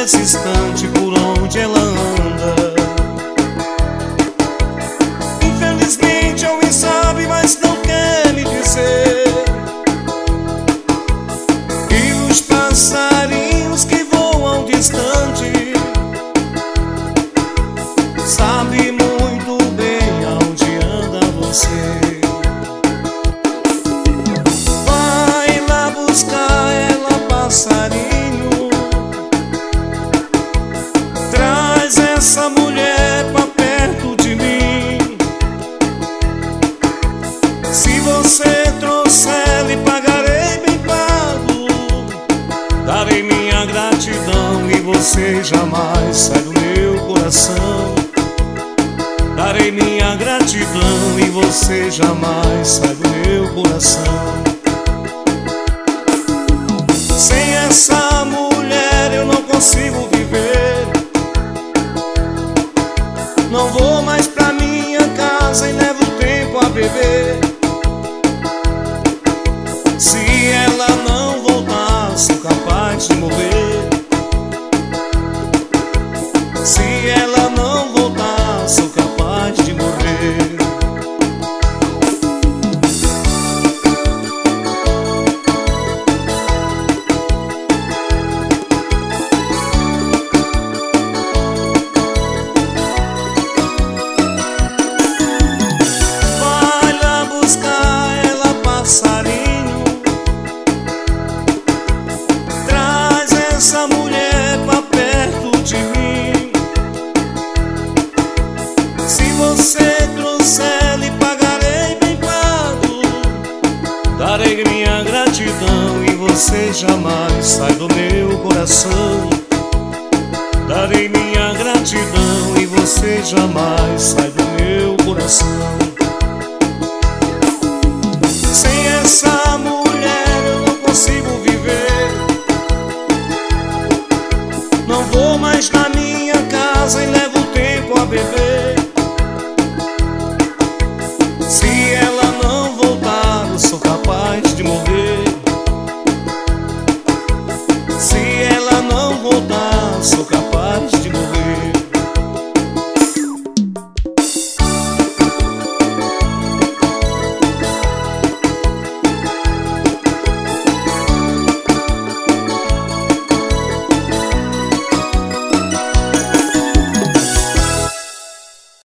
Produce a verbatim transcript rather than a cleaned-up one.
nesse instante por onde ela anda. Infelizmente alguém sabe, mas não quer me dizer. E os passarinhos que voam distante sabe muito bem aonde anda você. Vai lá buscar ela, passarinho. Traz essa mulher pra perto de mim. Se você trouxer, lhe pagarei bem pago. Darei minha gratidão e você jamais sai do meu coração. Darei minha gratidão e você jamais sai do meu coração. Sem essa mulher eu não consigo viver. Não vou mais pra minha casa e levo tempo a beber. Se ela não voltar, sou capaz de morrer. Se ela não voltar, sou capaz de morrer. Vai lá buscar ela, passarinho. Traz essa mulher pra perto de mim. Se você trouxer, lhe pagarei bem pago. Darei minha gratidão e você jamais sai do meu coração. Darei minha gratidão e você jamais sai do meu coração. Sem essa mulher eu não consigo viver. Não vou mais na minha casa e levo tempo a beber.